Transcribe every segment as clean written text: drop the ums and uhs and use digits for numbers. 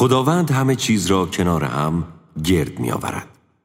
خداوند همه چیز را کنار هم گرد می آورد.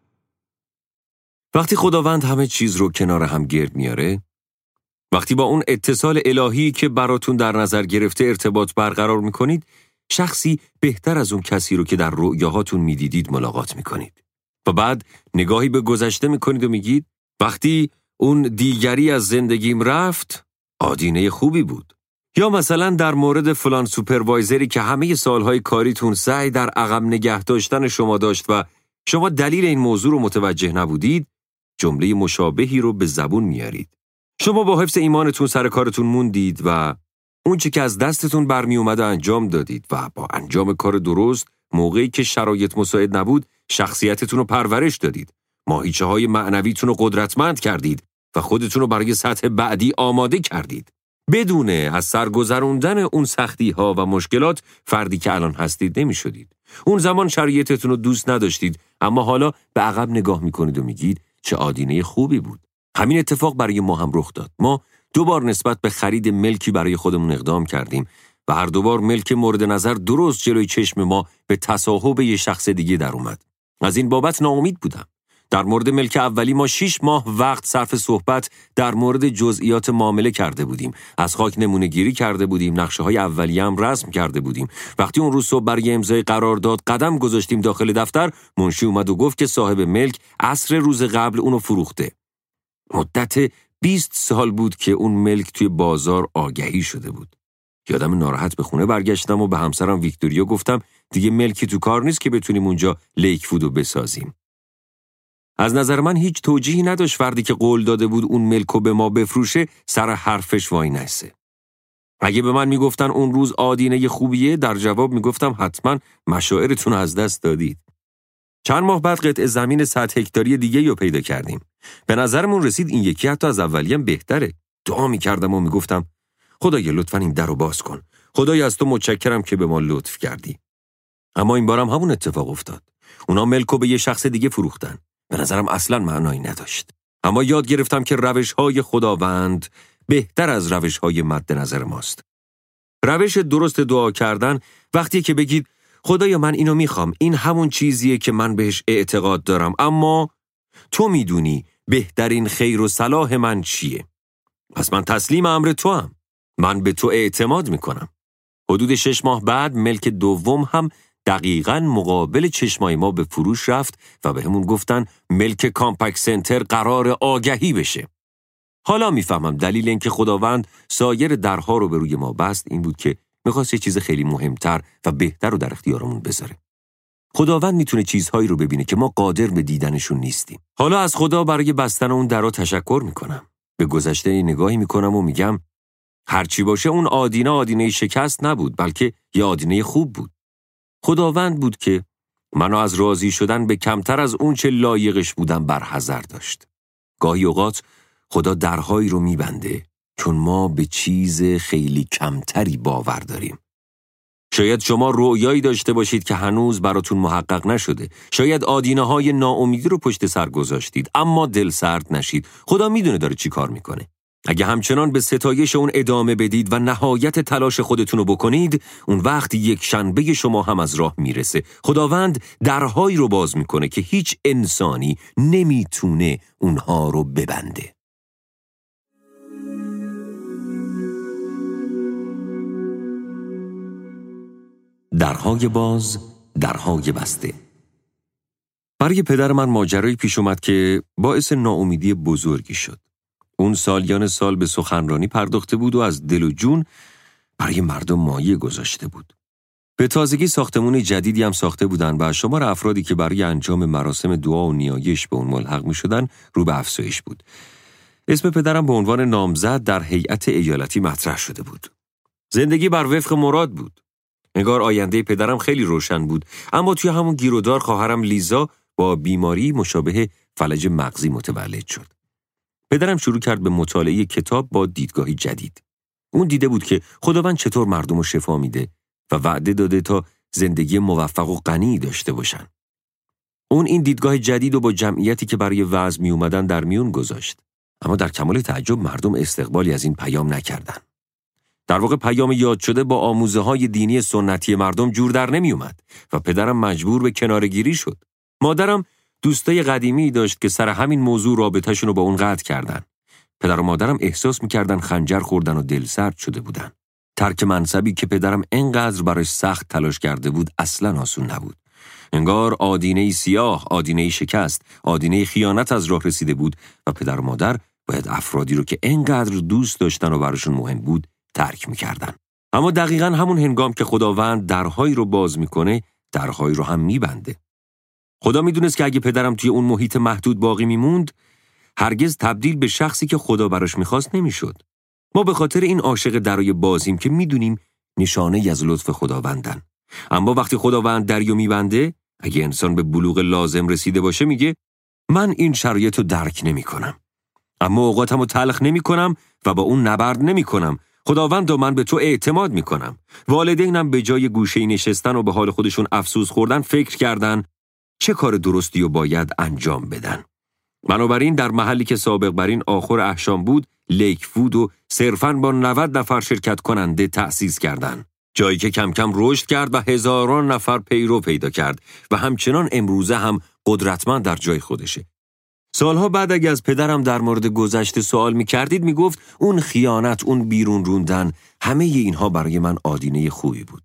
وقتی خداوند همه چیز رو کنار هم گرد میاره، وقتی با اون اتصال الهی که براتون در نظر گرفته ارتباط برقرار میکنید، شخصی بهتر از اون کسی رو که در رؤیاهاتون میدیدید ملاقات میکنید. و بعد نگاهی به گذشته میکنید و میگید وقتی اون دیگری از زندگیم رفت، آدینه خوبی بود. یا مثلا در مورد فلان سوپروایزری که همه سالهای کاریتون سعی در عقب نگه داشتن شما داشت و شما دلیل این موضوع رو متوجه نبودید، جمله مشابهی رو به زبون میارید. شما با حفظ ایمانتون سر کارتون موندید و اون چی که از دستتون برمی اومده انجام دادید و با انجام کار درست موقعی که شرایط مساعد نبود شخصیتتون رو پرورش دادید. ماهیچه‌های معنویتون رو قدرتمند کردید و خودتون رو برای سطح بعدی آماده کردید. بدون از سرگذروندن اون سختی‌ها و مشکلات فردی که الان هستید نمی‌شدید. اون زمان شرایطتون رو دوست نداشتید، اما حالا به عقب نگاه می‌کنید و میگید چه آدینه خوبی بود. همین اتفاق برای ما هم رخ داد. ما 2 بار نسبت به خرید ملکی برای خودمون اقدام کردیم و هر 2 بار ملک مورد نظر درست جلوی چشم ما به تصاحب یه شخص دیگه در اومد. از این بابت ناامید بودم. در مورد ملک اولی ما 6 ماه وقت صرف صحبت در مورد جزئیات معامله کرده بودیم. از خاک نمونه گیری کرده بودیم، نقشه‌های اولیه هم رسم کرده بودیم. وقتی اون روز صبح برای امضای قرارداد قدم گذاشتیم داخل دفتر، منشی اومد و گفت که صاحب ملک عصر روز قبل اونو فروخته. مدت 20 سال بود که اون ملک توی بازار آگهی شده بود. یادم ناراحت به خونه برگشتم و به همسرم ویکتوریا گفتم دیگه ملکی تو کار نیست که بتونیم اونجا لیک فودو بسازیم. از نظر من هیچ توجیهی نداشت فردی که قول داده بود اون ملکو به ما بفروشه سر حرفش وای نسه. اگه به من میگفتن اون روز آدینه خوبیه، در جواب میگفتم حتما مشاعرتون از دست دادید. چند ماه بعد قطعه زمین 100 هکتاری دیگه رو پیدا کردیم. به نظرمون رسید این یکی حتی از اولیه بهتره. دعا میکردم و میگفتم خدایا لطفاً این در رو باز کن. خدایا از تو متشکرم که به ما لطف کردی. اما این بارم همون اتفاق افتاد. اونا ملکو به یه شخص دیگه فروختن. به نظرم اصلاً معنایی نداشت. اما یاد گرفتم که روش‌های خداوند بهتر از روش‌های مد نظر ماست. روش درست دعا کردن وقتی که بگید خدایا من اینو میخوام، این همون چیزیه که من بهش اعتقاد دارم، اما تو میدونی بهترین خیر و صلاح من چیه. پس من تسلیم امر تو هم. من به تو اعتماد میکنم. حدود 6 ماه بعد ملک دوم هم دقیقاً مقابل چشمای ما به فروش رفت و به همون گفتن ملک کامپکت سنتر قرار آگهی بشه. حالا میفهمم دلیل اینکه خداوند سایر درها رو به روی ما بست این بود که میخواست یه چیز خیلی مهمتر و بهتر رو در اختیارمون بذاره. خداوند میتونه چیزهایی رو ببینه که ما قادر به دیدنشون نیستیم. حالا از خدا برای بستن اون درها تشکر میکنم. به گذشته نگاهی میکنم و میگم هرچی باشه اون آدینه شکست نبود، بلکه یه آدینه خوب بود. خداوند بود که منو از راضی شدن به کمتر از اون چه لایقش بودم برحذر داشت. گاهی اوقات خدا درهایی رو میبنده چون ما به چیز خیلی کمتری باور داریم. شاید شما رؤیایی داشته باشید که هنوز براتون محقق نشده. شاید آدینه‌های ناامیدی رو پشت سر گذاشتید، اما دل سرد نشید. خدا میدونه داره چی کار میکنه. اگه همچنان به ستایش اون ادامه بدید و نهایت تلاش خودتون رو بکنید، اون وقت یک شنبه شما هم از راه میرسه. خداوند درهایی رو باز میکنه که هیچ انسانی نمیتونه اونها رو ببنده. درهای باز، درهای بسته. برای پدر من ماجرایی پیش اومد که باعث ناامیدی بزرگی شد. اون سالیان سال به سخنرانی پرداخته بود و از دل و جون برای مردم مایه گذاشته بود. به تازگی ساختمون جدیدی هم ساخته بودن و شمار افرادی که برای انجام مراسم دعا و نیایش به اون ملحق می شدن رو به افزایش بود. اسم پدرم به عنوان نامزد در هیئت ایالتی مطرح شده بود. زندگی بر وفق مراد بود. انگار آینده پدرم خیلی روشن بود، اما توی همون گیرودار خواهرم لیزا با بیماری مشابه فلج مغزی متولد شد. پدرم شروع کرد به مطالعه کتاب با دیدگاهی جدید. اون دیده بود که خداوند چطور مردم رو شفا میده و وعده داده تا زندگی موفق و غنی داشته باشن. اون این دیدگاه جدید رو با جمعیتی که برای وعظ می اومدن در میون گذاشت. اما در کمال تعجب مردم استقبالی از این پیام نکردن. در واقع پیام یاد شده با آموزه‌های دینی سنتی مردم جور در نمی اومد و پدرم مجبور به کناره‌گیری شد. مادرم دوستای قدیمی داشت که سر همین موضوع رابطه‌شون رو با اون قطع کردن. پدر و مادرم احساس می‌کردن خنجر خوردن و دلسرد شده بودن. ترک منصبی که پدرم انقدر براش سخت تلاش کرده بود اصلاً آسون نبود. انگار آدینه‌ای سیاه، آدینه‌ای شکست، آدینه خیانت از راه رسیده بود و پدر و مادر باید افرادی رو که انقدر دوست داشتن و براشون مهم بود ترک می‌کردن. اما دقیقاً همون هنگام که خداوند درهایی رو باز می‌کنه، درهایی رو هم می‌بنده. خدا می‌دونست که اگه پدرم توی اون محیط محدود باقی می‌موند، هرگز تبدیل به شخصی که خدا براش می‌خواست نمی‌شد. ما به خاطر این عاشق درای بازیم که می‌دونیم نشانه‌ای از لطف خداوندن. اما وقتی خداوند دریو می‌بنده، اگه انسان به بلوغ لازم رسیده باشه میگه من این شرایط رو درک نمی‌کنم. اما اوقاتمو تلخ نمی‌کنم و با اون نبرد نمی‌کنم. خداوند من به تو اعتماد می‌کنم. والدینم به جای گوشه‌ای نشستن و به حال خودشون افسوس خوردن فکر کردن چه کار درستی رو باید انجام بدن. بنابراین در محلی که سابق بر این آخر احشام بود، لیک فود و صرفاً با 90 نفر شرکت کننده تأسیس کردند. جایی که کم کم رشد کرد و هزاران نفر پیرو پیدا کرد و همچنان امروزه هم قدرتمند در جای خودشه. سالها بعد اگه از پدرم در مورد گذشته سوال می‌کردید میگفت اون خیانت، اون بیرون روندن، همه اینها برای من آدینه خوبی بود.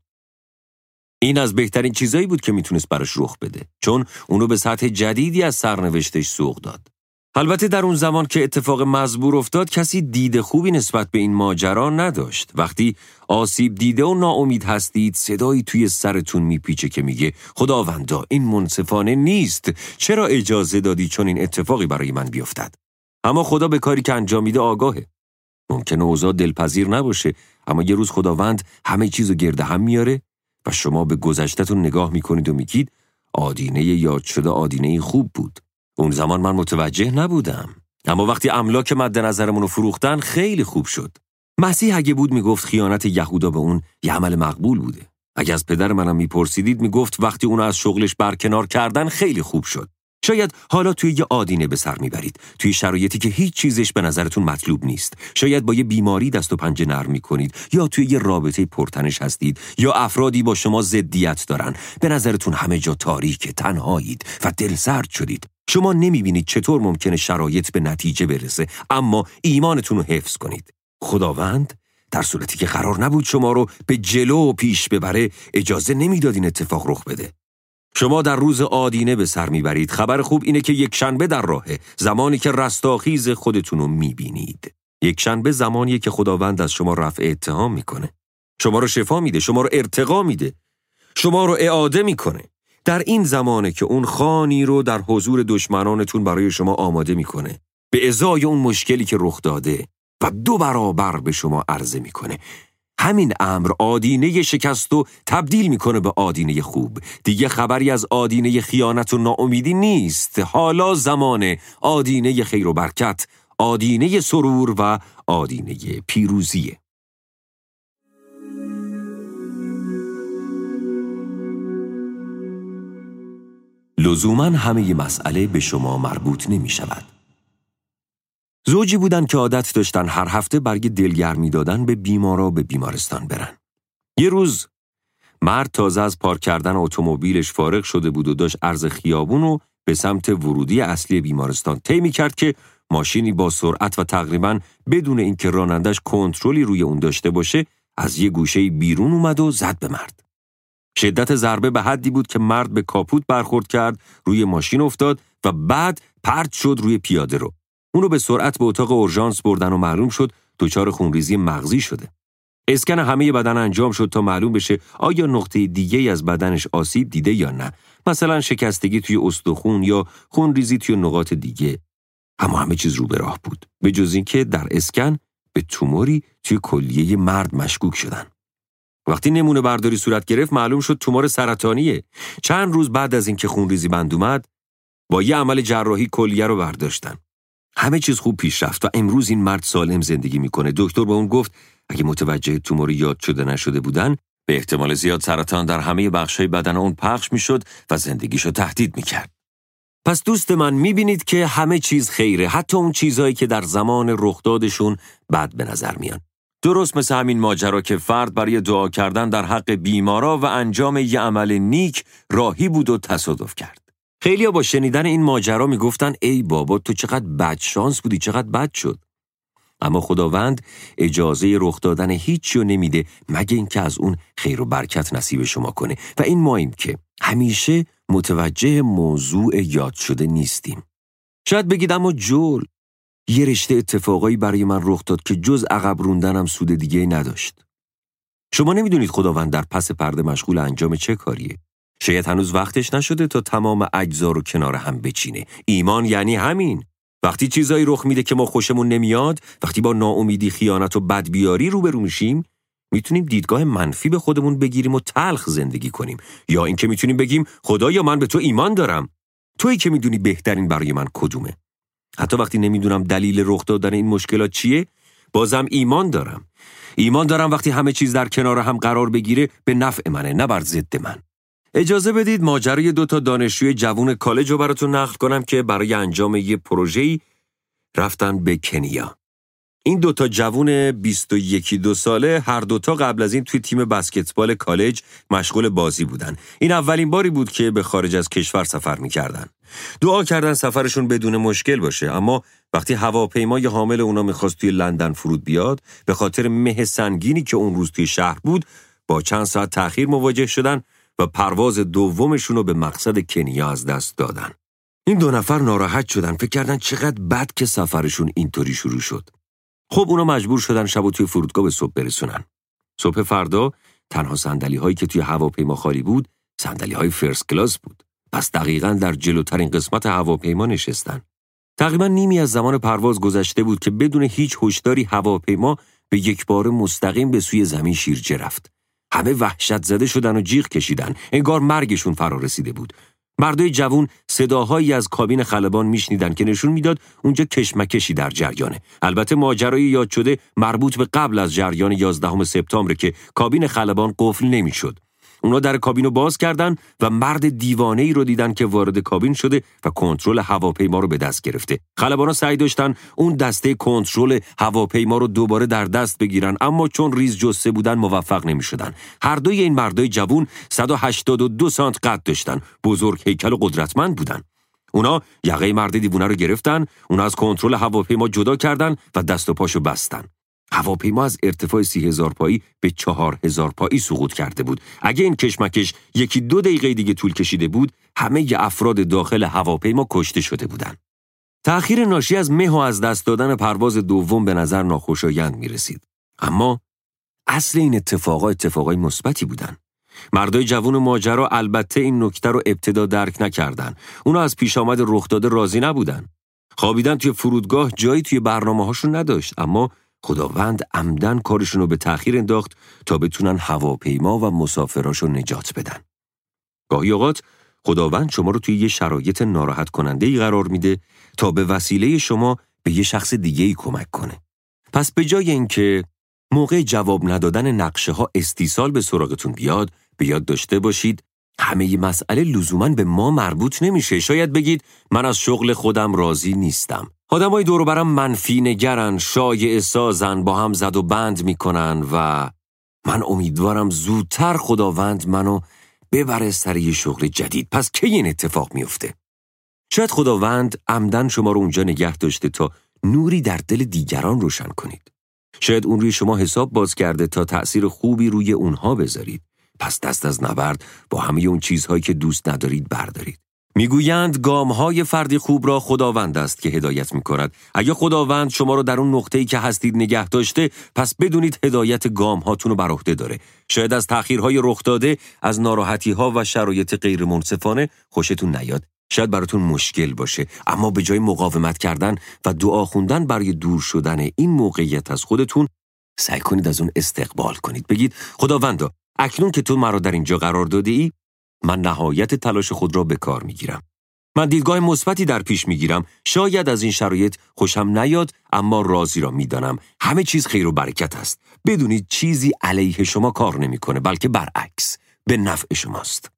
این از بهترین چیزایی بود که میتونست براش رخ بده، چون اونو به سطح جدیدی از سرنوشتش سوق داد. البته در اون زمان که اتفاق مزبور افتاد کسی دید خوبی نسبت به این ماجرا نداشت. وقتی آسیب دیده و ناامید هستید صدایی توی سرتون میپیچه که میگه خداوندا این منصفانه نیست، چرا اجازه دادی چون این اتفاقی برای من بیفتد؟ اما خدا به کاری که انجام میده آگاهه. ممکنه اوضاع دلپذیر نباشه، اما یه روز خداوند همه چیزو گرد هم میاره و شما به گذشته‌تون نگاه میکنید و میگید آدینه یاد شده آدینه خوب بود. اون زمان من متوجه نبودم، اما وقتی املاک مد نظرمون رو فروختن خیلی خوب شد. مسیح اگه بود میگفت خیانت یهودا به اون یه عمل مقبول بوده. اگه از پدر منم میپرسیدید میگفت وقتی اون از شغلش برکنار کردن خیلی خوب شد. شاید حالا توی یه آدینه به سر میبرید، توی شرایطی که هیچ چیزش به نظرتون مطلوب نیست. شاید با یه بیماری دست و پنجه نرم میکنید، یا توی یه رابطه پرتنش هستید، یا افرادی با شما ضدیت دارن. به نظرتون همه جا تاریکه، تنهایید و دلسرد شدید. شما نمیبینید چطور ممکنه شرایط به نتیجه برسه، اما ایمانتون رو حفظ کنید. خداوند در صورتی که قرار نبود شما رو به جلو پیش ببره، اجازه نمیداد این اتفاق رخ بده. شما در روز آدینه به سر میبرید. خبر خوب اینه که یک شنبه در راهه، زمانی که رستاخیز خودتون رو میبینید. یک شنبه زمانیه که خداوند از شما رفع اتهام میکنه. شما رو شفا میده، شما رو ارتقا میده، شما رو اعاده میکنه. در این زمانه که اون خوانی رو در حضور دشمنانتون برای شما آماده میکنه، به ازای اون مشکلی که رخ داده و 2 برابر به شما عرضه میکنه. همین امر آدینه شکست و تبدیل میکنه به آدینه خوب. دیگه خبری از آدینه خیانت و ناامیدی نیست. حالا زمان آدینه خیر و برکت، آدینه سرور و آدینه پیروزیه. لزوماً همه مسئله به شما مربوط نمی شود. زوجی بودن که عادت داشتن هر هفته برگ دلگرمی دادن به بیمارا به بیمارستان برن. یه روز مرد تازه از پارک کردن اتومبیلش فارغ شده بود و داشت عرض خیابون رو به سمت ورودی اصلی بیمارستان طی می‌کرد که ماشینی با سرعت و تقریباً بدون اینکه رانندش کنترلی روی اون داشته باشه از یه گوشه بیرون اومد و زد به مرد. شدت ضربه به حدی بود که مرد به کاپوت برخورد کرد، روی ماشین افتاد و بعد پرت شد روی پیاده رو. اونو به سرعت به اتاق اورژانس بردن و معلوم شد دچار خونریزی مغزی شده. اسکن همه بدن انجام شد تا معلوم بشه آیا نقطه دیگه‌ای از بدنش آسیب دیده یا نه. مثلا شکستگی توی استخوان یا خونریزی توی نقاط دیگه. اما همه چیز رو به راه بود، به جز اینکه در اسکن به توموری توی کلیه مرد مشکوک شدن. وقتی نمونه برداری صورت گرفت معلوم شد تومور سرطانیه. چند روز بعد از اینکه خونریزی بند اومد با یه عمل جراحی کلیه رو برداشتن. همه چیز خوب پیش رفت و امروز این مرد سالم زندگی میکنه. دکتر به اون گفت اگه متوجه تومور یاد شده نشده بودن به احتمال زیاد سرطان در همه بخش‌های بدن اون پخش میشد و زندگیشو تهدید میکرد. پس دوست من میبینید که همه چیز خیره، حتی اون چیزهایی که در زمان رخدادشون بد به نظر میان. درست مثل همین ماجرا که فرد برای دعا کردن در حق بیمارا و انجام یه عمل نیک راهی بود و تصادف کرد. خیلیا با شنیدن این ماجرا میگفتن ای بابا تو چقدر بدشانس بودی، چقدر بد شد. اما خداوند اجازه رخ دادن هیچی رو نمیده مگه اینکه از اون خیر و برکت نصیب شما کنه و این ماییم که همیشه متوجه موضوع یاد شده نیستیم. شاید بگید اما جول، یه رشته اتفاقایی برای من رخ داد که جز عقب روندنم سود دیگه نداشت. شما نمیدونید خداوند در پس پرده مشغول انجام چه کاریه. شاید هنوز وقتش نشده تا تمام اجزا رو کنار هم بچینه. ایمان یعنی همین. وقتی چیزایی رخ میده که ما خوشمون نمیاد، وقتی با ناامیدی، خیانت و بدبیاری روبرو میشیم، میتونیم دیدگاه منفی به خودمون بگیریم و تلخ زندگی کنیم، یا اینکه میتونیم بگیم خدایا من به تو ایمان دارم. تویی که میدونی بهترین برای من کدومه. حتی وقتی نمیدونم دلیل رخ دادن این مشکلات چیه، بازم ایمان دارم. ایمان دارم وقتی همه چیز در کنار هم قرار بگیره به نفع منه، نه بر ضد من. اجازه بدید ماجرای 2 دانشجوی جوون کالج رو براتون نقل کنم که برای انجام یه پروژه‌ای رفتن به کنیا. این 2 جوون 21-22 ساله هر 2 قبل از این توی تیم بسکتبال کالج مشغول بازی بودن. این اولین باری بود که به خارج از کشور سفر می‌کردن. دعا کردن سفرشون بدون مشکل باشه، اما وقتی هواپیمای حامل اونا می‌خواست توی لندن فرود بیاد، به خاطر مه سنگینی که اون روز توی شهر بود، با چند ساعت تأخیر مواجه شدن و پرواز دومشون رو به مقصد کنیا از دست دادن. این 2 ناراحت شدن، فکر کردن چقدر بد که سفرشون اینطوری شروع شد. خب اونا مجبور شدن شبو توی فرودگاه به صبح برسونن. صبح فردا تنها صندلی‌هایی که توی هواپیما خالی بود، صندلی‌های فرست کلاس بود. پس دقیقاً در جلوترین قسمت هواپیما نشستن. تقریباً نیمی از زمان پرواز گذشته بود که بدون هیچ هشداری هواپیما به یکباره مستقیم به سوی زمین شیرجه رفت. همه وحشت زده شدن و جیغ کشیدن، انگار مرگشون فرا رسیده بود. مردای جوون صداهایی از کابین خلبان میشنیدن که نشون میداد اونجا کشمکشی در جریانه. البته ماجرای یاد شده مربوط به قبل از جریان 11 سپتامبر که کابین خلبان قفل نمیشد. اونا در کابینو باز کردن و مرد دیوانه‌ای رو دیدن که وارد کابین شده و کنترل هواپیما رو به دست گرفته. خلبانا سعی داشتن اون دسته کنترل هواپیما رو دوباره در دست بگیرن، اما چون ریز جثه بودن موفق نمی‌شدن. هر دوی این مردای جوون 182 سانت قد داشتن، بزرگ هیکل و قدرتمند بودن. اونا یقه مرد دیوانه رو گرفتن، اونا از کنترل هواپیما جدا کردن و دست و پاشو بستن. هواپیما از ارتفاع 30,000 پایی به 4,000 پایی سقوط کرده بود. اگه این کشمکش 1-2 دقیقه دیگه طول کشیده بود، همه ی افراد داخل هواپیما کشته شده بودند. تأخیر ناشی از مه و از دست دادن پرواز دوم به نظر ناخوشایند می رسید. اما اصل این اتفاقای مثبتی بودن. مردای جوون ماجرا البته این نکته رو ابتدا درک نکردن. اونا از پیش آمد رخ داده راضی نبودن. خوابیدن توی فرودگاه جایی توی برنامه‌هاشون نداشت، اما خداوند عمدن کارشون رو به تأخیر انداخت تا بتونن هواپیما و مسافراشو نجات بدن. گاهی اوقات خداوند شما رو توی یه شرایط ناراحت کننده‌ای قرار میده تا به وسیله شما به یه شخص دیگه‌ای کمک کنه. پس به جای اینکه موقع جواب ندادن نقشه ها استیصال به سراغتون بیاد، به یاد داشته باشید همه ی مسئله لزوماً به ما مربوط نمیشه. شاید بگید من از شغل خودم راضی نیستم. آدمای دور و برم منفی نگرن، شایعه سازن، با هم زد و بند میکنن و من امیدوارم زودتر خداوند منو ببره سر یه شغل جدید. پس کی این اتفاق میفته؟ شاید خداوند عمدن شما رو اونجا نگه داشته تا نوری در دل دیگران روشن کنید. شاید اون روی شما حساب باز کرده تا تأثیر خوبی روی اونها بذارید. پس دست از نبرد با همه اون چیزهایی که دوست ندارید بردارید. میگویند گام‌های فردی خوب را خداوند است که هدایت می‌کند. اگه خداوند شما رو در اون نقطه‌ای که هستید نگه داشته، پس بدونید هدایت گام‌هاتون رو بر عهده داره. شاید از تأخیرهای رخ داده، از ناراحتی‌ها و شرایط غیر منصفانه خوشتون نیاد. شاید براتون مشکل باشه، اما به جای مقاومت کردن و دعا خوندن برای دور شدن این موقعیت از خودتون، سعی کنید از اون استقبال کنید. بگید خداوندا، اکنون که تو مرا در اینجا قرار دادی، من نهایت تلاش خود را به کار میگیرم. من دیدگاه مثبتی در پیش میگیرم. شاید از این شرایط خوشم نیاد، اما راضی را میدانم. همه چیز خیر و برکت است. بدونید چیزی علیه شما کار نمیکنه، بلکه برعکس به نفع شماست.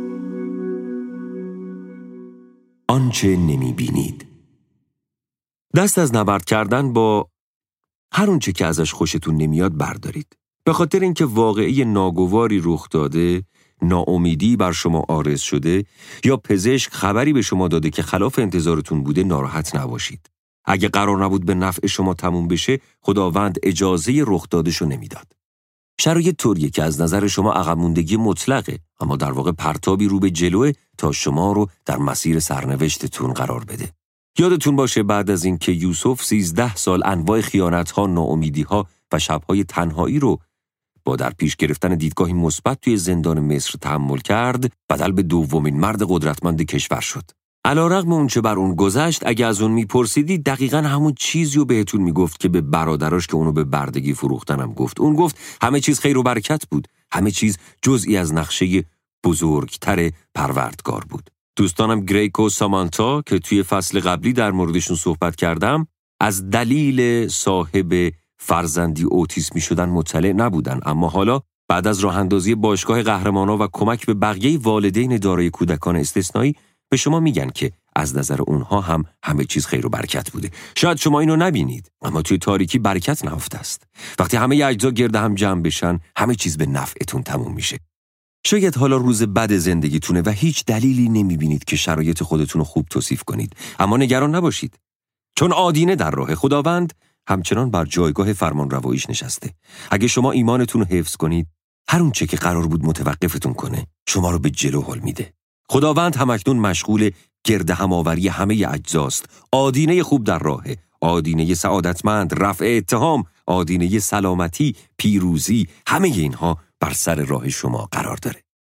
آنچه نمیبینید. دست از نبرد کردن با هر اونچه که ازش خوشتون نمیاد بردارید. به خاطر اینکه واقعه ناگواری رخ داده، ناامیدی بر شما عارض شده یا پزشک خبری به شما داده که خلاف انتظارتون بوده، ناراحت نباشید. اگه قرار نبود به نفع شما تموم بشه، خداوند اجازه رخ دادشو نمیداد. شرایط طوریه که از نظر شما عقب موندگی مطلقه، اما در واقع پرتابی رو به جلوه تا شما رو در مسیر سرنوشتتون قرار بده. یادتون باشه بعد از اینکه یوسف 13 سال انواع خیانت‌ها، ناامیدی‌ها و شب‌های تنهایی رو با در پیش گرفتن دیدگاهی مثبت توی زندان مصر تحمل کرد، بدل به دومین مرد قدرتمند کشور شد. علیرغم اون چه بر اون گذشت، اگه از اون میپرسیدی دقیقاً همون چیزی رو بهتون میگفت که به برادراش که اونو به بردگی فروختنم گفت. اون گفت همه چیز خیر و برکت بود. همه چیز جزئی از نقشه بزرگتر پروردگار بود. دوستانم گریک و سامانتا که توی فصل قبلی در موردشون صحبت کردم، از دلیل صاحب فرزندی اوتیسمی شدن مطلع نبودن، اما حالا بعد از راه اندازی باشگاه قهرمانا و کمک به بقیه والدین دارای کودکان استثنایی به شما میگن که از نظر اونها هم همه چیز خیر و برکت بوده. شاید شما اینو نبینید، اما توی تاریکی برکت نهفته است. وقتی همه اجزا گرد هم جمع بشن، همه چیز به نفعتون تموم میشه. شاید حالا روز بد زندگیتونه و هیچ دلیلی نمیبینید که شرایط خودتون رو خوب توصیف کنید، اما نگران نباشید، چون آدینه در راه. خداوند همچنان بر جایگاه فرمانرواییش نشسته. اگه شما ایمانتون رو حفظ کنید، هر اون چه که قرار بود متوقفتون کنه، شما رو به جلو هل میده. خداوند همکنون مشغول گرد هماوری همه اجزاست. آدینه خوب در راهه، آدینه سعادتمند، رفع اتهام، آدینه سلامتی، پیروزی، همه اینها بر سر راه شما قرار داره.